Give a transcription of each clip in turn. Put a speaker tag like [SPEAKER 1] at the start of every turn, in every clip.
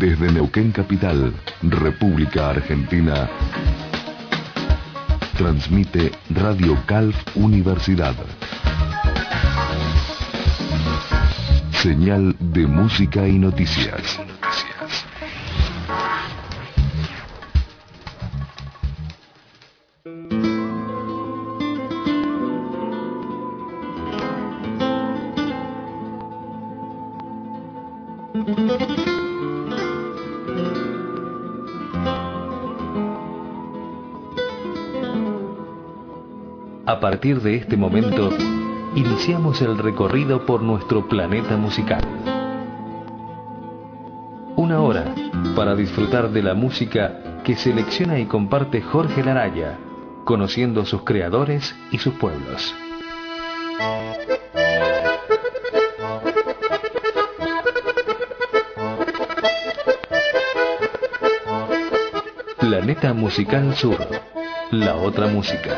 [SPEAKER 1] Desde Neuquén Capital, República Argentina, transmite Radio Calf Universidad. Señal de música y noticias.
[SPEAKER 2] A partir de este momento, iniciamos el recorrido por nuestro planeta musical. Una hora para disfrutar de la música que selecciona y comparte Jorge Laraya, conociendo a sus creadores y sus pueblos. Planeta Musical Sur, la otra música.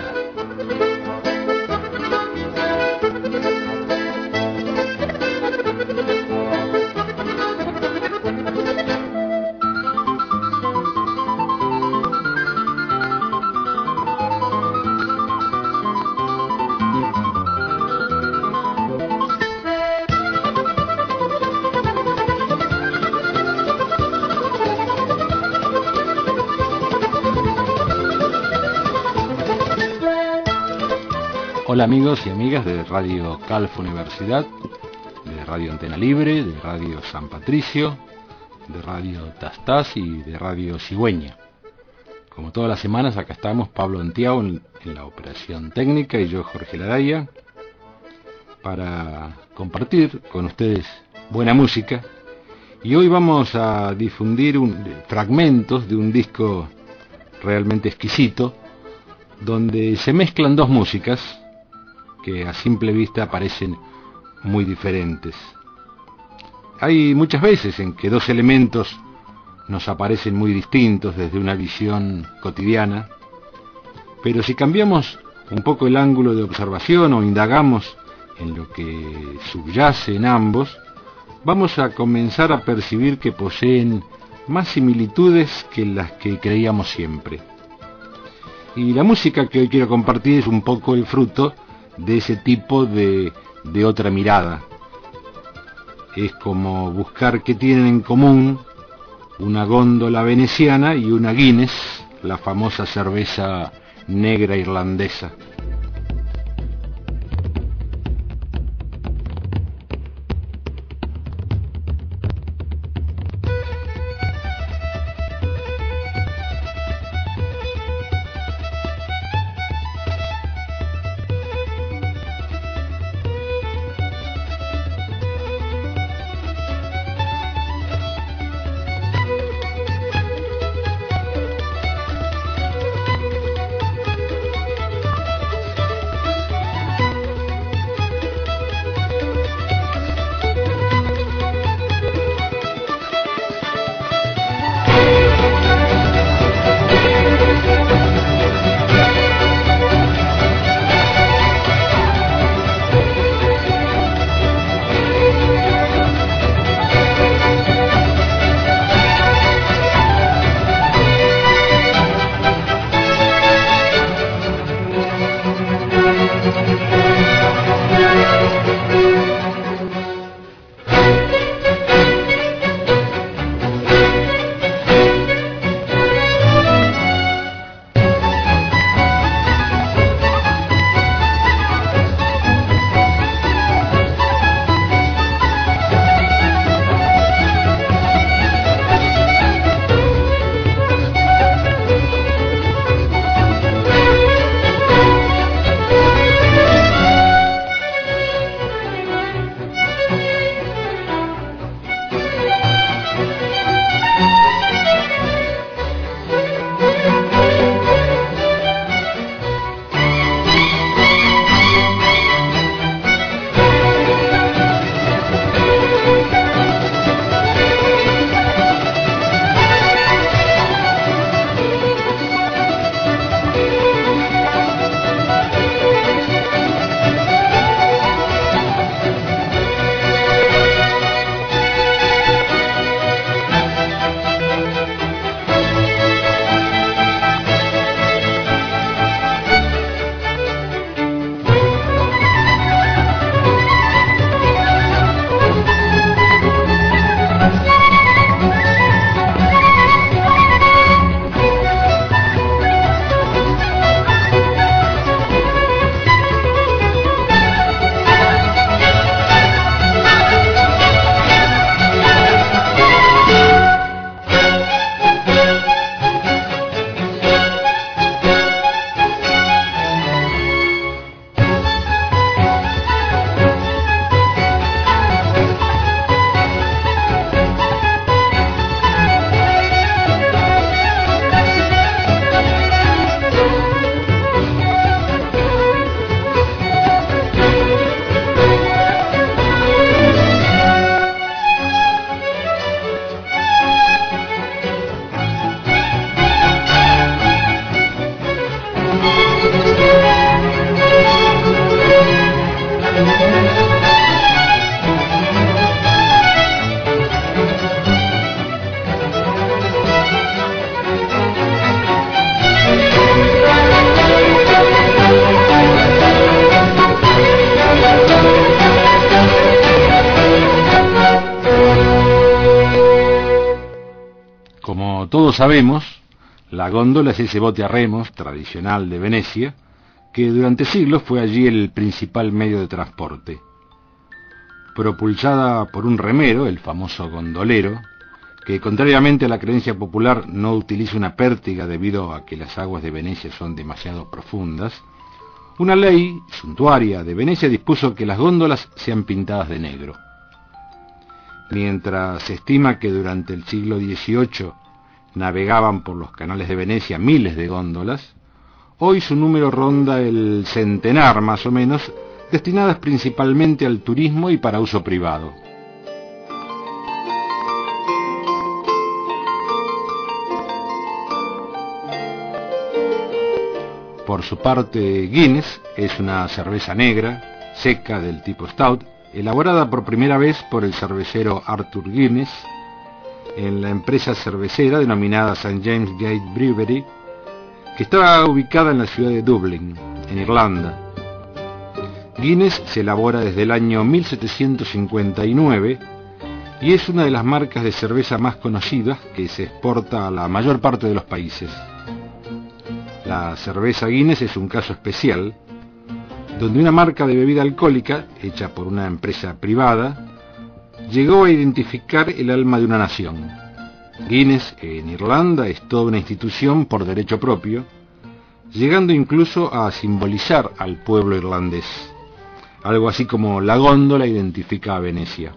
[SPEAKER 3] Hola amigos y amigas de Radio Calf Universidad, de Radio Antena Libre, de Radio San Patricio, de Radio Tastás y de Radio Cigüeña. Como todas las semanas, acá estamos Pablo Antiao en la operación técnica y yo Jorge Laraya para compartir con ustedes buena música. Y hoy vamos a difundir fragmentos de un disco realmente exquisito donde se mezclan dos músicas que a simple vista parecen muy diferentes. Hay muchas veces en que dos elementos nos aparecen muy distintos desde una visión cotidiana, pero si cambiamos un poco el ángulo de observación o indagamos en lo que subyace en ambos, vamos a comenzar a percibir que poseen más similitudes que las que creíamos siempre. Y la música que hoy quiero compartir es un poco el fruto de ese tipo de otra mirada. Es como buscar qué tienen en común una góndola veneciana y una Guinness, la famosa cerveza negra irlandesa. todos sabemos, la góndola es ese bote a remos tradicional de Venecia, que durante siglos fue allí el principal medio de transporte. Propulsada por un remero, el famoso gondolero, que contrariamente a la creencia popular no utiliza una pértiga debido a que las aguas de Venecia son demasiado profundas, una ley suntuaria de Venecia dispuso que las góndolas sean pintadas de negro. Mientras se estima que durante el siglo XVIII navegaban por los canales de Venecia miles de góndolas, hoy su número ronda el centenar más o menos, destinadas principalmente al turismo y para uso privado. Por su parte, Guinness es una cerveza negra, seca del tipo Stout, elaborada por primera vez por el cervecero Arthur Guinness en la empresa cervecera denominada St. James Gate Brewery, que estaba ubicada en la ciudad de Dublín, en Irlanda. Guinness se elabora desde el año 1759 y es una de las marcas de cerveza más conocidas que se exporta a la mayor parte de los países. La cerveza Guinness es un caso especial, donde una marca de bebida alcohólica, hecha por una empresa privada, llegó a identificar el alma de una nación. Guinness en Irlanda es toda una institución por derecho propio, llegando incluso a simbolizar al pueblo irlandés, algo así como la góndola identifica a Venecia.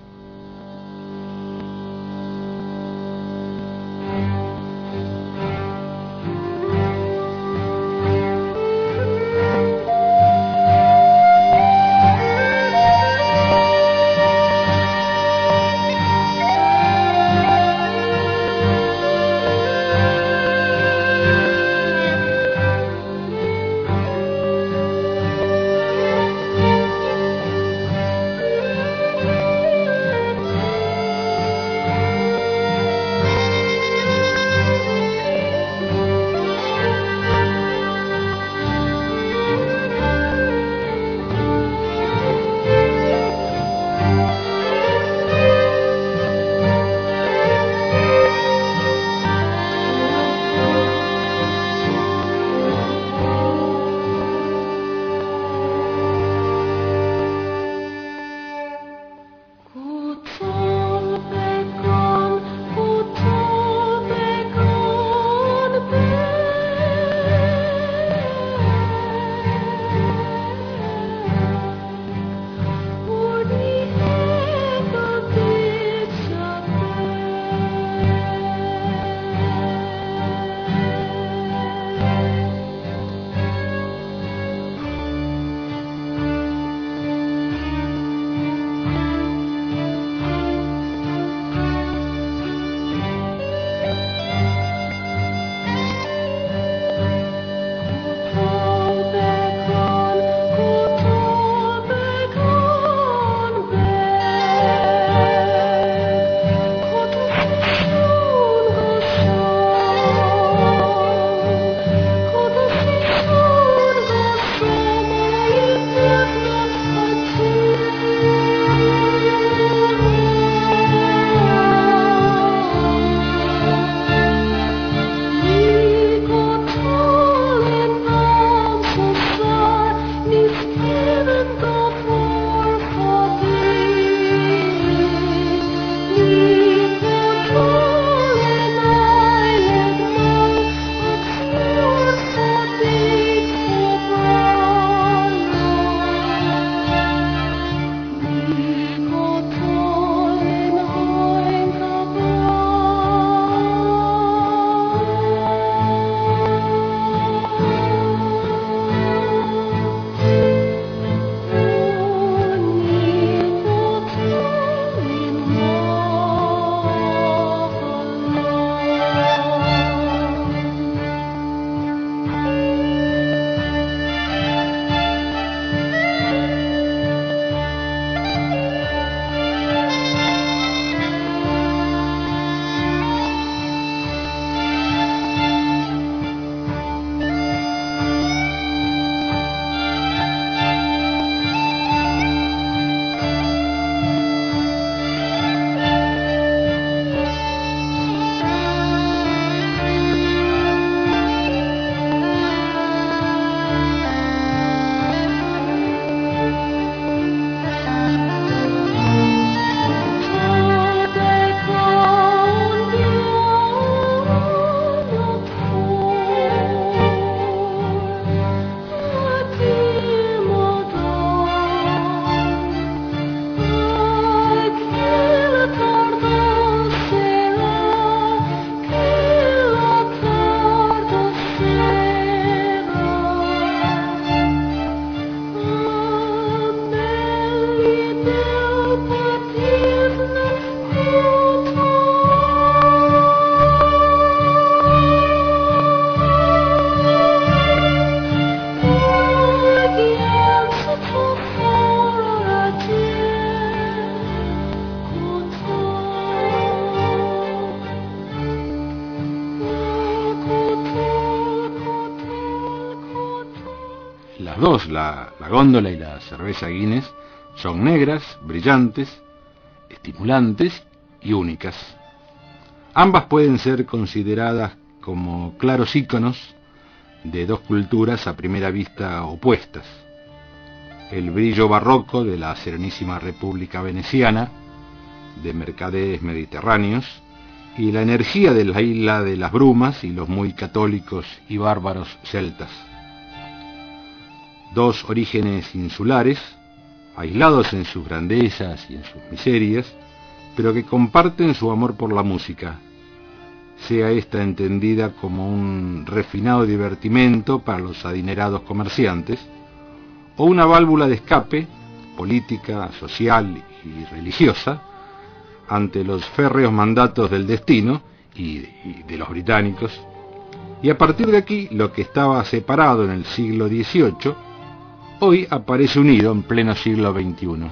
[SPEAKER 3] las dos, la góndola y la cerveza Guinness, son negras, brillantes, estimulantes y únicas. Ambas pueden ser consideradas como claros íconos de dos culturas a primera vista opuestas: el brillo barroco de la Serenísima República Veneciana, de mercaderes mediterráneos, y la energía de la isla de las Brumas y los muy católicos y bárbaros celtas. Dos orígenes insulares, aislados en sus grandezas y en sus miserias, pero que comparten su amor por la música, sea esta entendida como un refinado divertimento para los adinerados comerciantes, o una válvula de escape política, social y religiosa ante los férreos mandatos del destino y de los británicos. Y a partir de aquí, lo que estaba separado en el siglo XVIII, hoy aparece unido en pleno siglo XXI.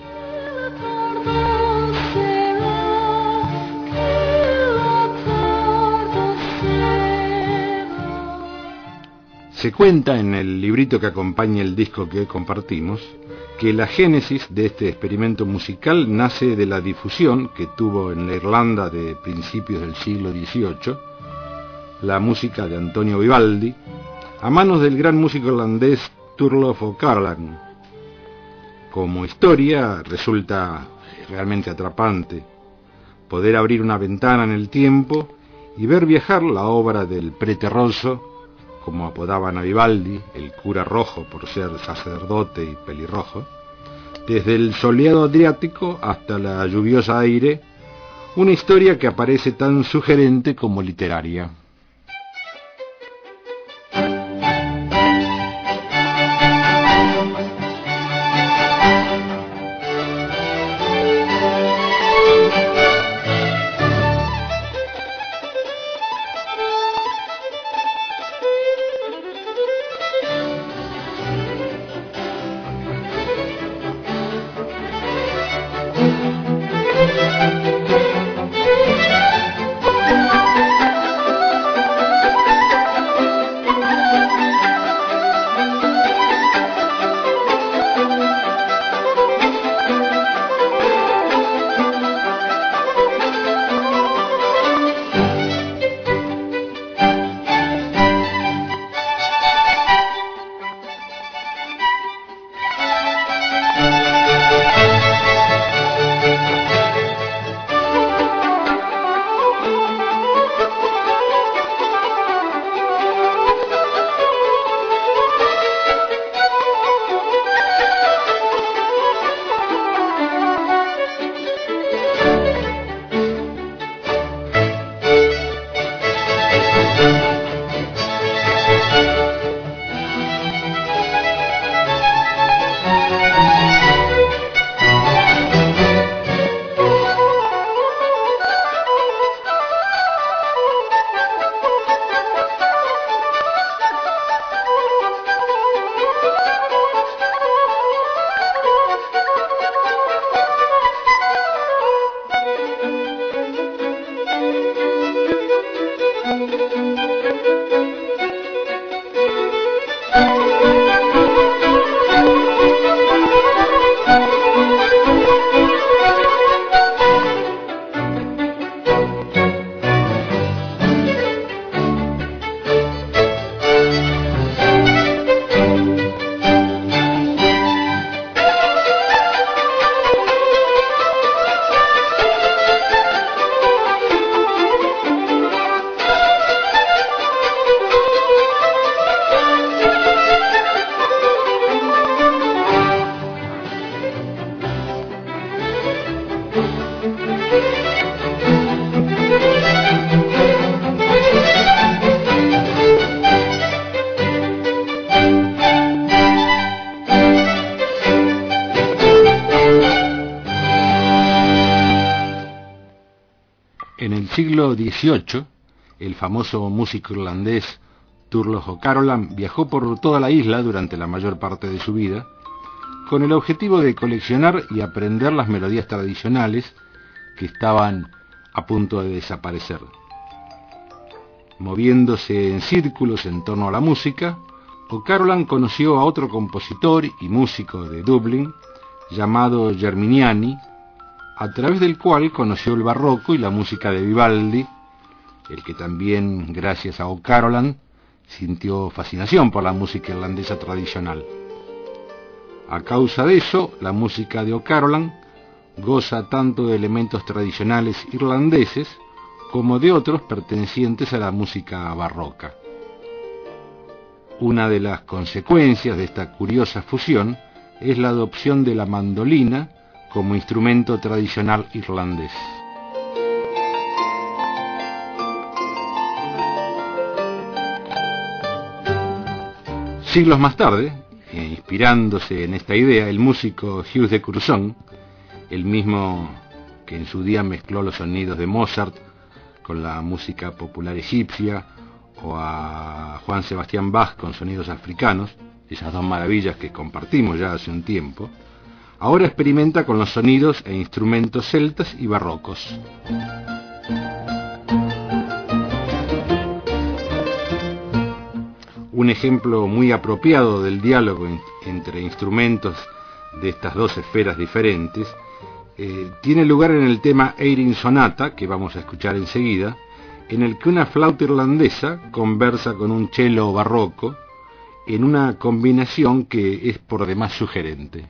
[SPEAKER 3] Se cuenta en el librito que acompaña el disco que hoy compartimos que la génesis de este experimento musical nace de la difusión que tuvo en la Irlanda de principios del siglo XVIII la música de Antonio Vivaldi a manos del gran músico irlandés Turlough O'Carolan. Como historia resulta realmente atrapante poder abrir una ventana en el tiempo y ver viajar la obra del prete rosso, como apodaban a Vivaldi, el cura rojo por ser sacerdote y pelirrojo, desde el soleado Adriático hasta la lluviosa Eire, una historia que aparece tan sugerente como literaria. En el siglo XVIII, el famoso músico irlandés Turlough O'Carolan viajó por toda la isla durante la mayor parte de su vida, con el objetivo de coleccionar y aprender las melodías tradicionales que estaban a punto de desaparecer. Moviéndose en círculos en torno a la música, O'Carolan conoció a otro compositor y músico de Dublín llamado Germiniani, a través del cual conoció el barroco y la música de Vivaldi, el que también, gracias a O'Carolan, sintió fascinación por la música irlandesa tradicional. A causa de eso, la música de O'Carolan goza tanto de elementos tradicionales irlandeses como de otros pertenecientes a la música barroca. Una de las consecuencias de esta curiosa fusión es la adopción de la mandolina como instrumento tradicional irlandés. Siglos más tarde, inspirándose en esta idea, el músico Hugues de Curzon, el mismo que en su día mezcló los sonidos de Mozart con la música popular egipcia, o a Juan Sebastián Bach con sonidos africanos, esas dos maravillas que compartimos ya hace un tiempo, ahora experimenta con los sonidos e instrumentos celtas y barrocos. Un ejemplo muy apropiado del diálogo entre instrumentos de estas dos esferas diferentes tiene lugar en el tema Eirin Sonata, que vamos a escuchar enseguida, en el que una flauta irlandesa conversa con un cello barroco en una combinación que es por demás sugerente.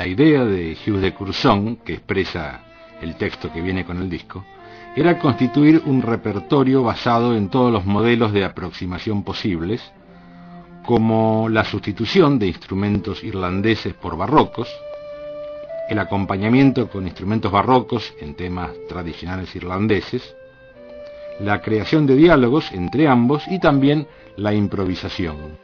[SPEAKER 3] la idea de Hughes de Curzon, que expresa el texto que viene con el disco, era constituir un repertorio basado en todos los modelos de aproximación posibles, como la sustitución de instrumentos irlandeses por barrocos, el acompañamiento con instrumentos barrocos en temas tradicionales irlandeses, la creación de diálogos entre ambos y también la improvisación.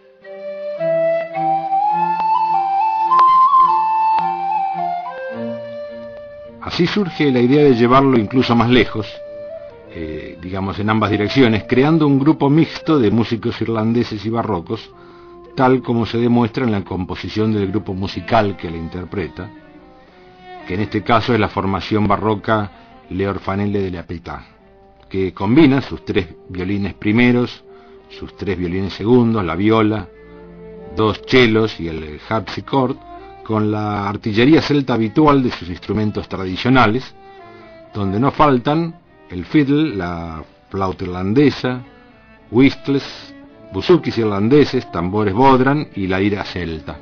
[SPEAKER 3] Así surge la idea de llevarlo incluso más lejos, digamos en ambas direcciones, creando un grupo mixto de músicos irlandeses y barrocos, tal como se demuestra en la composición del grupo musical que la interpreta, que en este caso es la formación barroca Le Orfanelle de la Pietà, que combina sus 3 violines primeros, sus 3 violines segundos, la viola, 2 chelos y el harpsichord, con la artillería celta habitual de sus instrumentos tradicionales, donde no faltan el fiddle, la flauta irlandesa, whistles, buzukis irlandeses, tambores bodhran y la lira celta.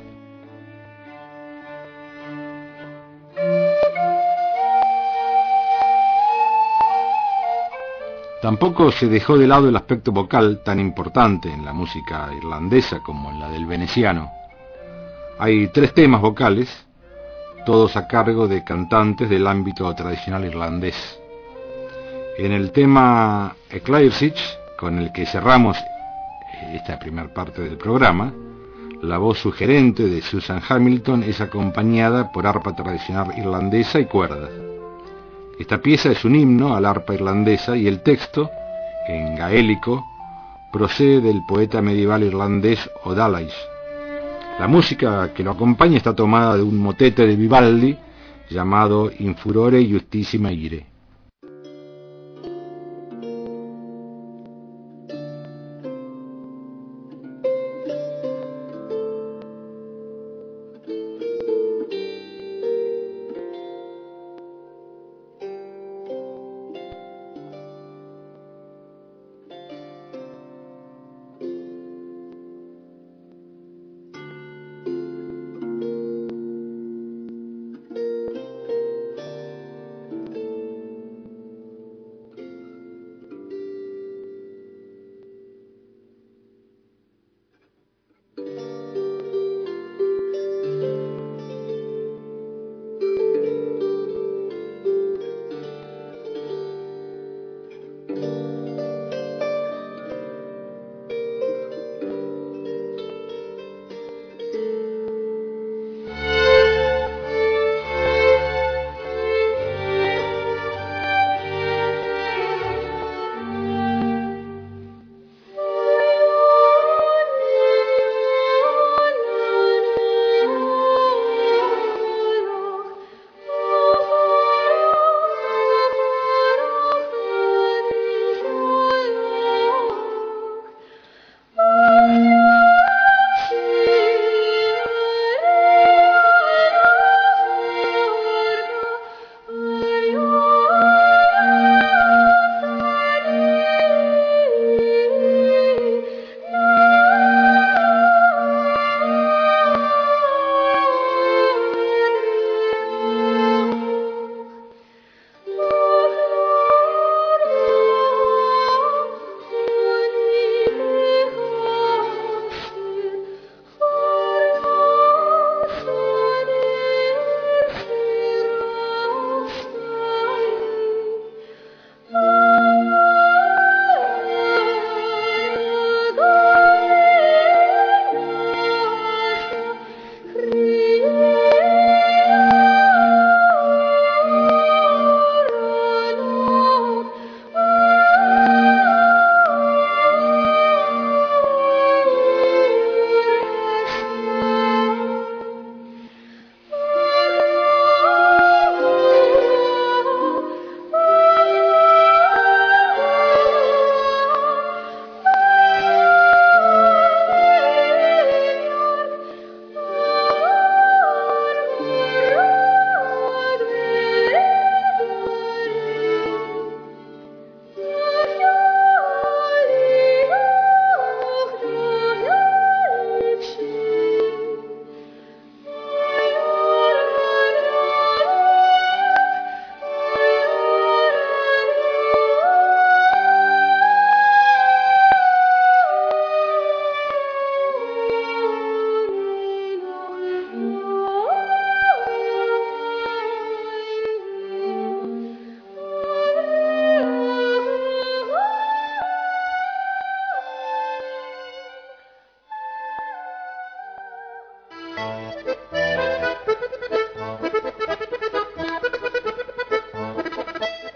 [SPEAKER 3] Tampoco se dejó de lado el aspecto vocal tan importante en la música irlandesa como en la del veneciano. Hay 3 temas vocales, todos a cargo de cantantes del ámbito tradicional irlandés. En el tema Eclaircich, con el que cerramos esta primera parte del programa, la voz sugerente de Susan Hamilton es acompañada por arpa tradicional irlandesa y cuerdas. Esta pieza es un himno al arpa irlandesa y el texto, en gaélico, procede del poeta medieval irlandés O'Dallais. La música que lo acompaña está tomada de un motete de Vivaldi llamado In furore justissima ire.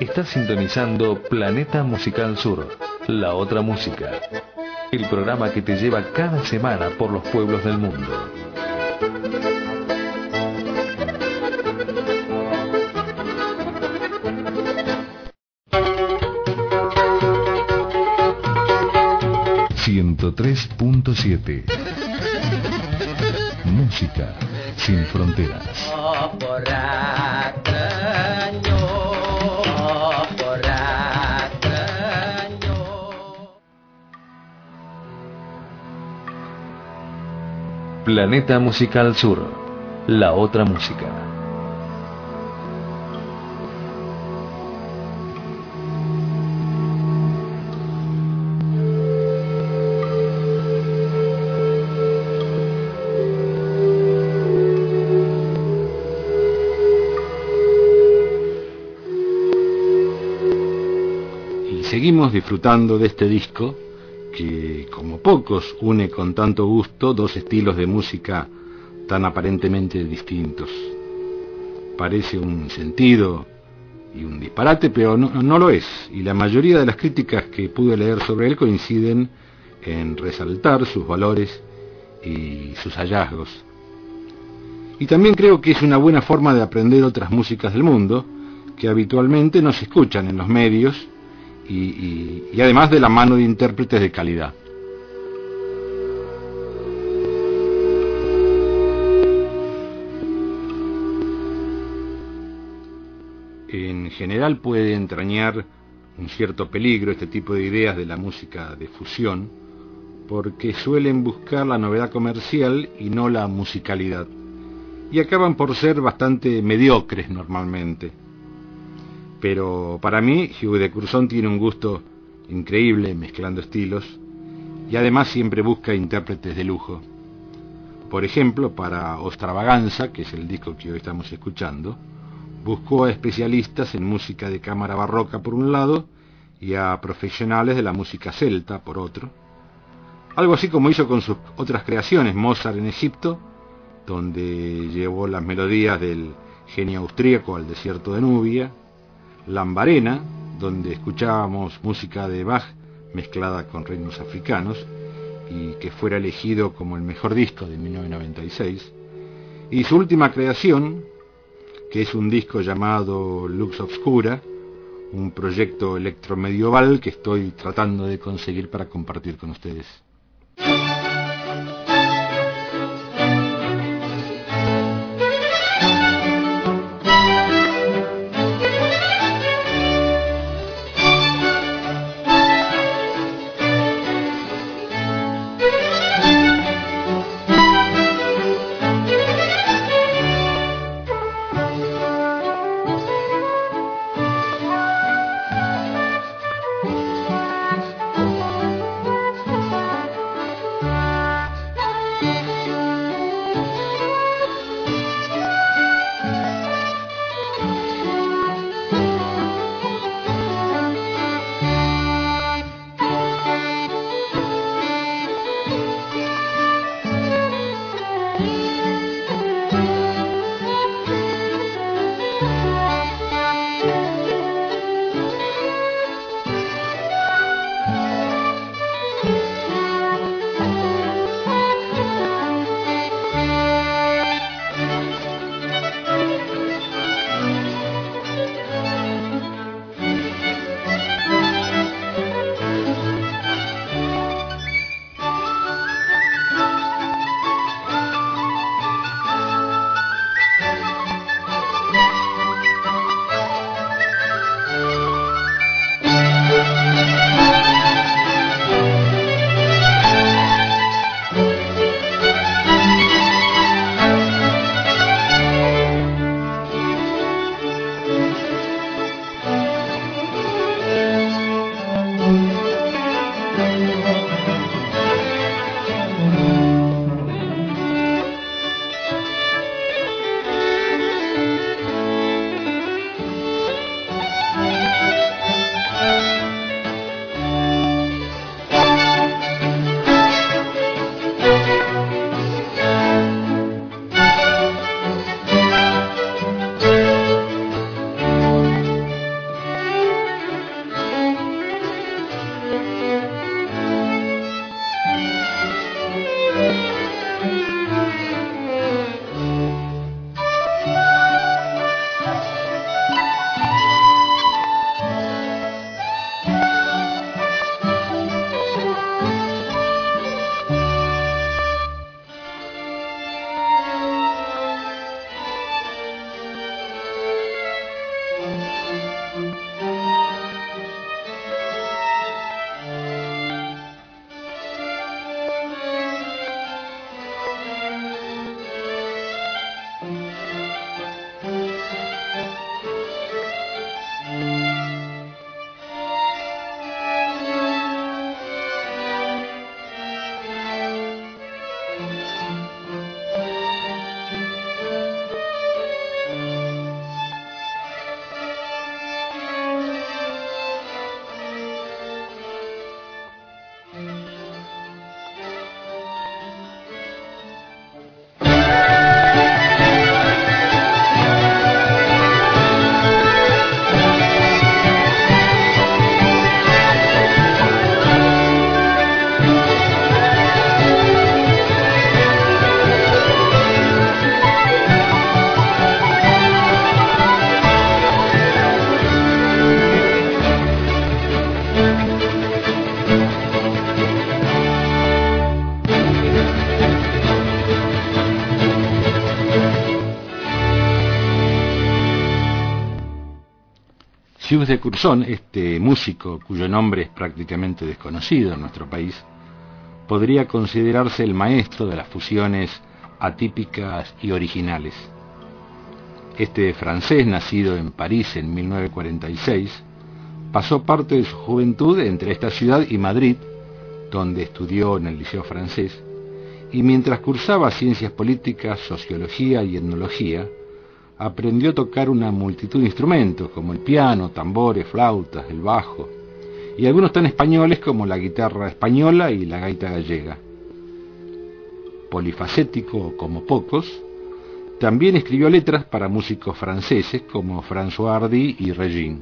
[SPEAKER 2] Estás sintonizando Planeta Musical Sur, la otra música. El programa que te lleva cada semana por los pueblos del mundo.
[SPEAKER 1] ...103.7... Música sin fronteras.
[SPEAKER 2] Planeta Musical Sur, la otra música.
[SPEAKER 3] Y seguimos disfrutando de este disco que, como pocos, une con tanto gusto dos estilos de música tan aparentemente distintos. Parece un sentido y un disparate, pero no lo es, y la mayoría de las críticas que pude leer sobre él coinciden en resaltar sus valores y sus hallazgos. Y también creo que es una buena forma de aprender otras músicas del mundo que habitualmente no se escuchan en los medios, y además de la mano de intérpretes de calidad. En general puede entrañar un cierto peligro este tipo de ideas de la música de fusión, porque suelen buscar la novedad comercial y no la musicalidad, y acaban por ser bastante mediocres normalmente. Pero para mí, Hugues de Curzon tiene un gusto increíble mezclando estilos, y además siempre busca intérpretes de lujo. Por ejemplo, para Ostravaganza, que es el disco que hoy estamos escuchando, buscó a especialistas en música de cámara barroca por un lado, y a profesionales de la música celta por otro. Algo así como hizo con sus otras creaciones, Mozart en Egipto, donde llevó las melodías del genio austríaco al desierto de Nubia, Lambarena, donde escuchábamos música de Bach mezclada con ritmos africanos y que fuera elegido como el mejor disco de 1996, y su última creación, que es un disco llamado Lux Obscura, un proyecto electromedieval que estoy tratando de conseguir para compartir con ustedes. Gilles de Curson, este músico cuyo nombre es prácticamente desconocido en nuestro país, podría considerarse el maestro de las fusiones atípicas y originales. Este francés, nacido en París en 1946, pasó parte de su juventud entre esta ciudad y Madrid, donde estudió en el Liceo francés, y mientras cursaba ciencias políticas, sociología y etnología, aprendió a tocar una multitud de instrumentos como el piano, tambores, flautas, el bajo, y algunos tan españoles como la guitarra española y la gaita gallega. Polifacético como pocos, también escribió letras para músicos franceses como François Hardy y Regine.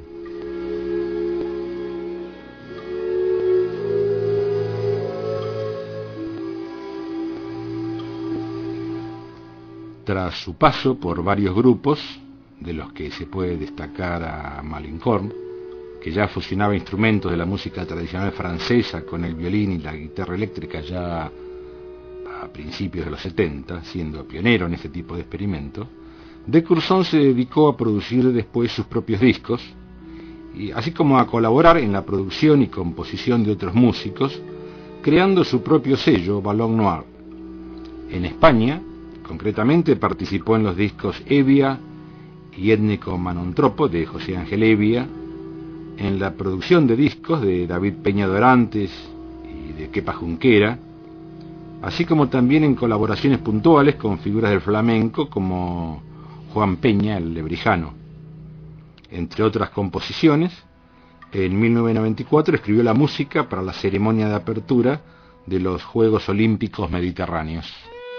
[SPEAKER 3] Tras su paso por varios grupos, de los que se puede destacar a Malincorn, que ya fusionaba instrumentos de la música tradicional francesa con el violín y la guitarra eléctrica ya a principios de los 70, siendo pionero en este tipo de experimentos, de Curson se dedicó a producir después sus propios discos, y así como a colaborar en la producción y composición de otros músicos, creando su propio sello, Ballon Noir. En España, concretamente, participó en los discos Evia y Étnico Manontropo de José Ángel Evia, en la producción de discos de David Peña Dorantes y de Kepa Junquera, así como también en colaboraciones puntuales con figuras del flamenco como Juan Peña, el lebrijano. Entre otras composiciones, en 1994 escribió la música para la ceremonia de apertura de los Juegos Olímpicos Mediterráneos.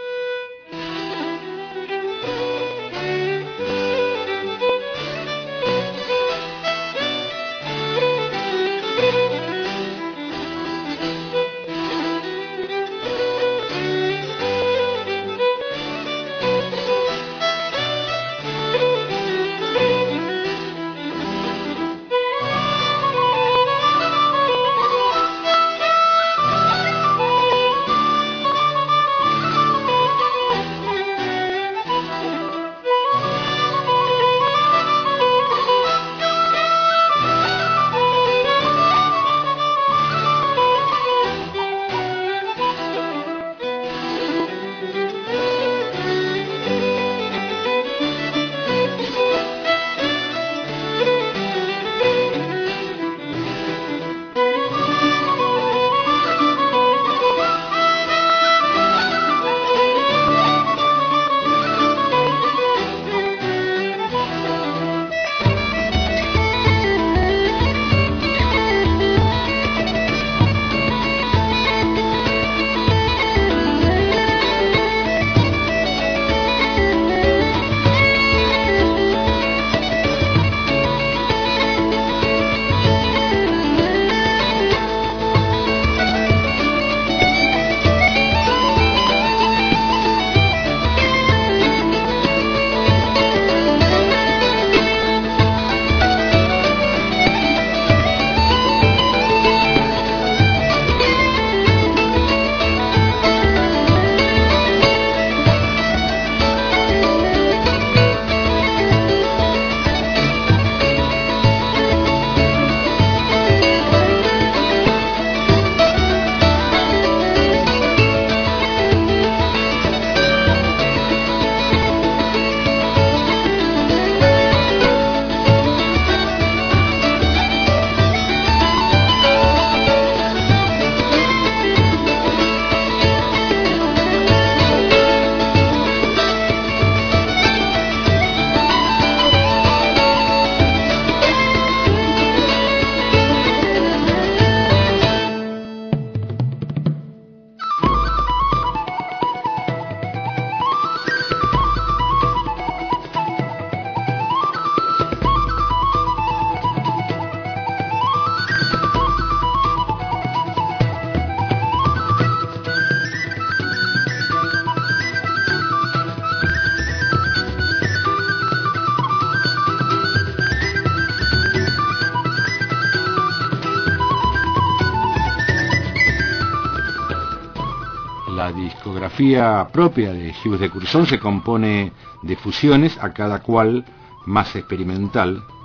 [SPEAKER 3] La discografía propia de Gilles de Curson se compone de fusiones, a cada cual más experimental,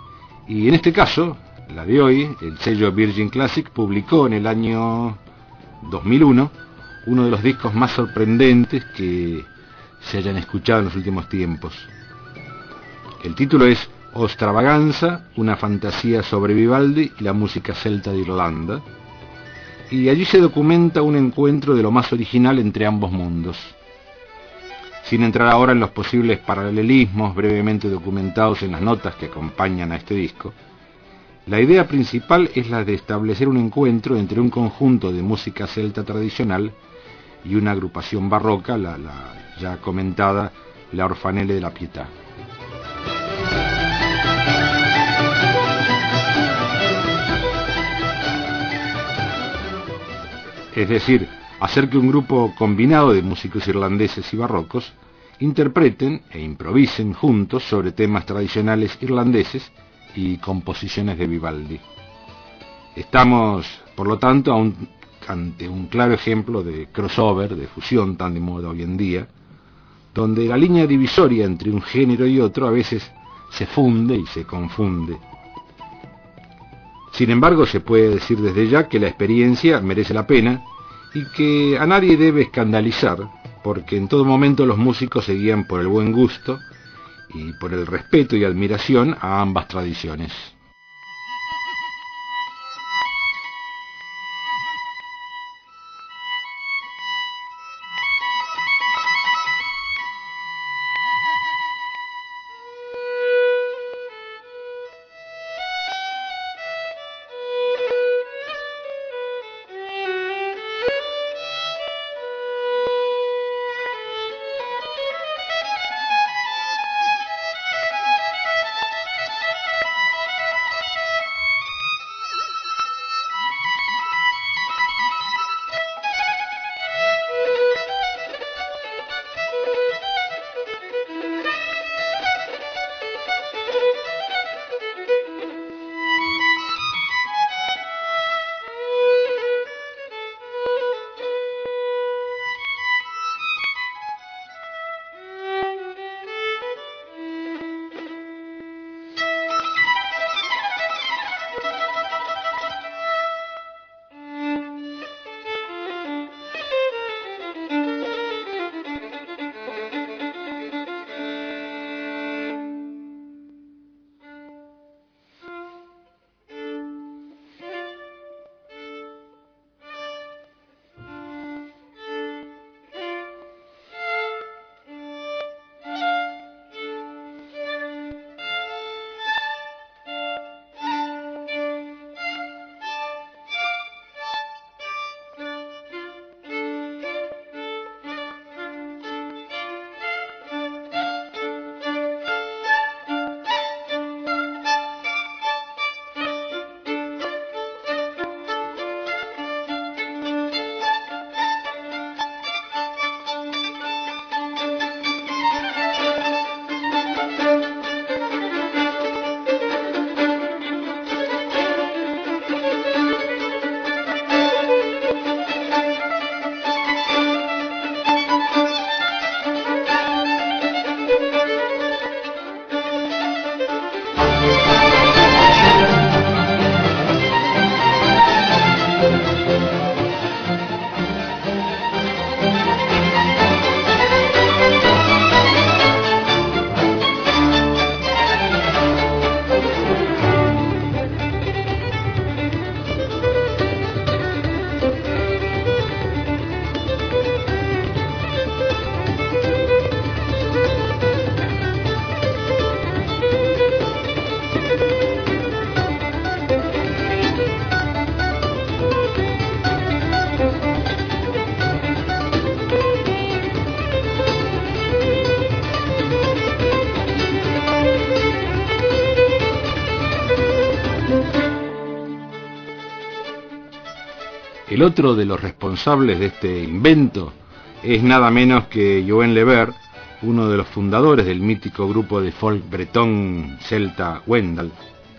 [SPEAKER 3] Y en este caso, la de hoy, el sello Virgin Classic publicó en el año 2001 uno de los discos más sorprendentes que se hayan escuchado en los últimos tiempos. El título es Ostravaganza, una fantasía sobre Vivaldi y la música celta de Irlanda, y allí se documenta un encuentro de lo más original entre ambos mundos. Sin entrar ahora en los posibles paralelismos brevemente documentados en las notas que acompañan a este disco, la idea principal es la de establecer un encuentro entre un conjunto de música celta tradicional y una agrupación barroca, la ya comentada La Orfanelle de la Pietà. Es decir, hacer que un grupo combinado de músicos irlandeses y barrocos interpreten e improvisen juntos sobre temas tradicionales irlandeses y composiciones de Vivaldi. Estamos, por lo tanto, ante un claro ejemplo de crossover, de fusión tan de moda hoy en día, donde la línea divisoria entre un género y otro a veces se funde y se confunde. Sin embargo, se puede decir desde ya que la experiencia merece la pena y que a nadie debe escandalizar, porque en todo momento los músicos se guían por el buen gusto y por el respeto y admiración a ambas tradiciones. El otro de los responsables de este invento es nada menos que Joan Lever, uno de los fundadores del mítico grupo de folk bretón celta Wendal,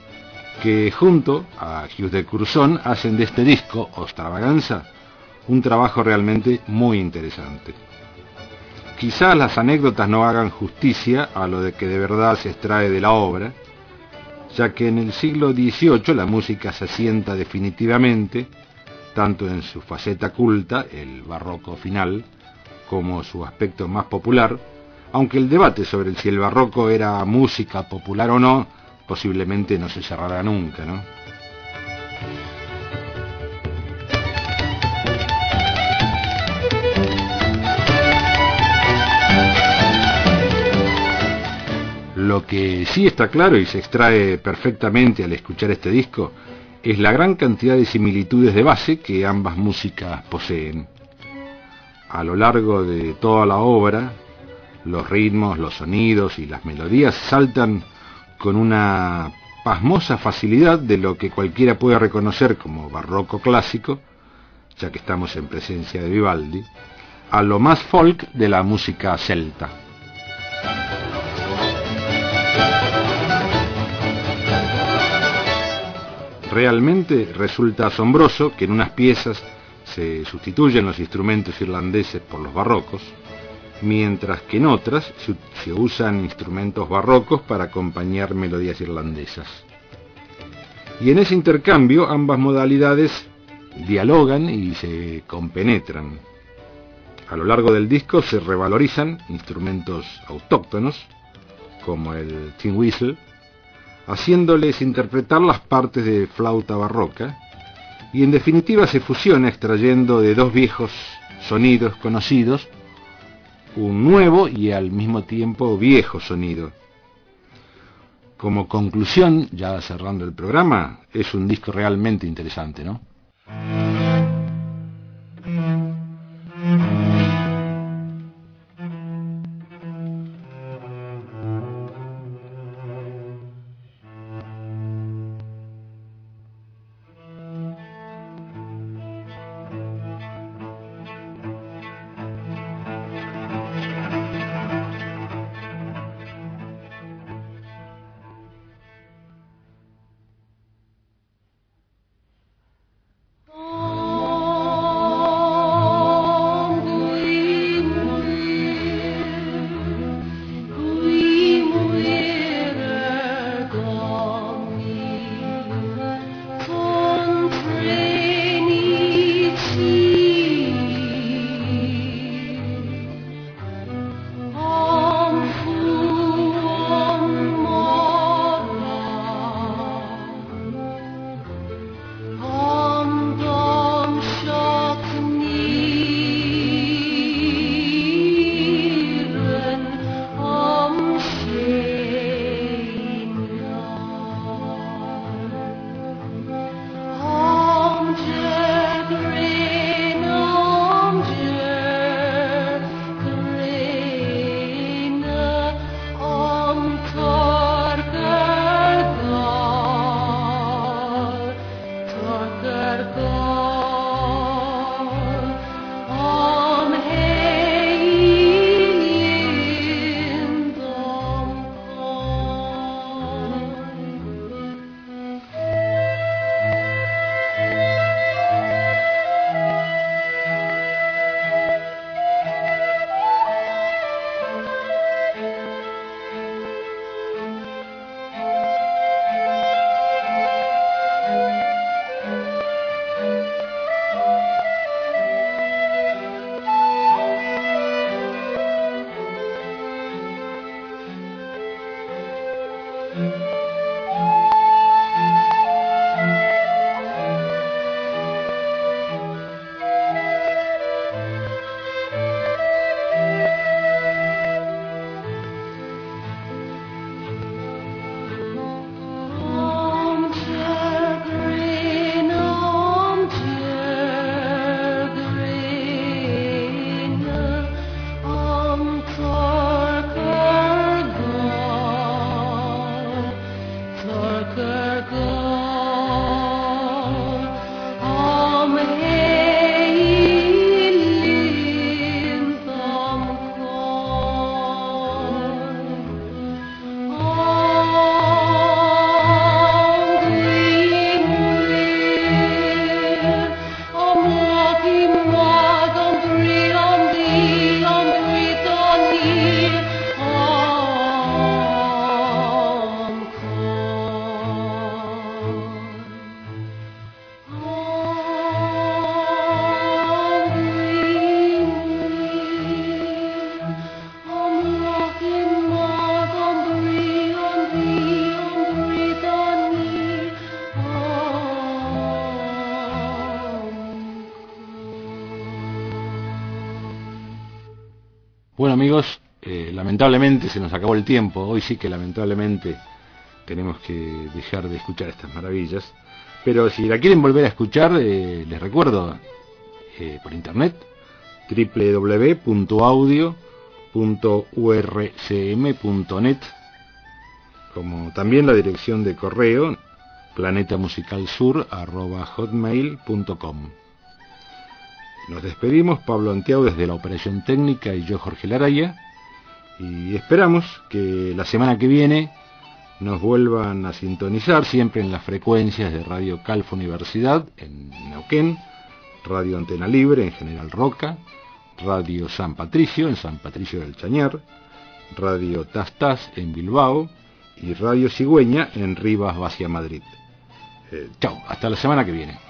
[SPEAKER 3] que junto a Hughes de Curzon hacen de este disco, Ostravaganza, un trabajo realmente muy interesante. Quizás las anécdotas no hagan justicia a lo de que de verdad se extrae de la obra, ya que en el siglo XVIII la música se asienta definitivamente, tanto en su faceta culta, el barroco final, como su aspecto más popular, aunque el debate sobre si el barroco era música popular o no, posiblemente no se cerrará nunca, ¿no? Lo que sí está claro y se extrae perfectamente al escuchar este disco es la gran cantidad de similitudes de base que ambas músicas poseen. A lo largo de toda la obra, los ritmos, los sonidos y las melodías saltan con una pasmosa facilidad de lo que cualquiera puede reconocer como barroco clásico, ya que estamos en presencia de Vivaldi, a lo más folk de la música celta. Realmente resulta asombroso que en unas piezas se sustituyen los instrumentos irlandeses por los barrocos, mientras que en otras se usan instrumentos barrocos para acompañar melodías irlandesas. Y en ese intercambio ambas modalidades dialogan y se compenetran. A lo largo del disco se revalorizan instrumentos autóctonos, como el tin whistle, haciéndoles interpretar las partes de flauta barroca, y en definitiva se fusiona extrayendo de dos viejos sonidos conocidos un nuevo y al mismo tiempo viejo sonido. Como conclusión, ya cerrando el programa, es un disco realmente interesante, ¿no? Bueno, amigos, lamentablemente se nos acabó el tiempo. Hoy sí que lamentablemente tenemos que dejar de escuchar estas maravillas. Pero si la quieren volver a escuchar, les recuerdo por internet www.audio.urcm.net, como también la dirección de correo planetamusicalsur@hotmail.com. Nos despedimos, Pablo Antiao desde la operación técnica y yo, Jorge Laraya, y esperamos que la semana que viene nos vuelvan a sintonizar siempre en las frecuencias de Radio Calfa Universidad en Neuquén, Radio Antena Libre en General Roca, Radio San Patricio en San Patricio del Chañar, Radio Tas Tas en Bilbao y Radio Cigüeña en Rivas Vacia Madrid. Chao, hasta la semana que viene.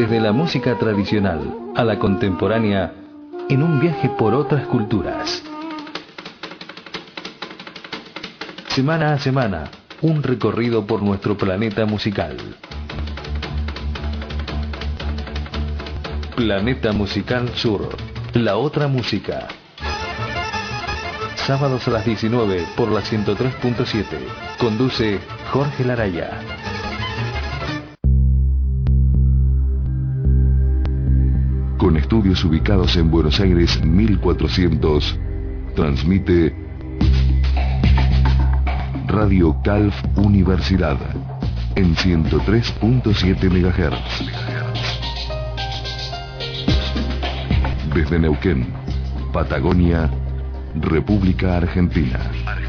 [SPEAKER 2] Desde la música tradicional a la contemporánea, en un viaje por otras culturas. Semana a semana, un recorrido por nuestro planeta musical. Planeta Musical Sur, la otra música. Sábados a las 19 por la 103.7. Conduce Jorge Laraya.
[SPEAKER 1] Con estudios ubicados en Buenos Aires 1400, transmite Radio Calf Universidad en 103.7 MHz. Desde Neuquén, Patagonia, República Argentina.